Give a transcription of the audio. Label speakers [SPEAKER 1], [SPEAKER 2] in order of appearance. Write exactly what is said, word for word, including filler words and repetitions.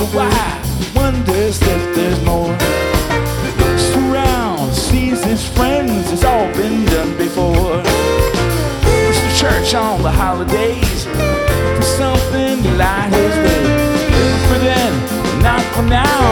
[SPEAKER 1] the why, wonders that there's more. Surrounds, sees his friends, it's all been done before. It's the church on the holidays, for something to light his way. For then, not for now.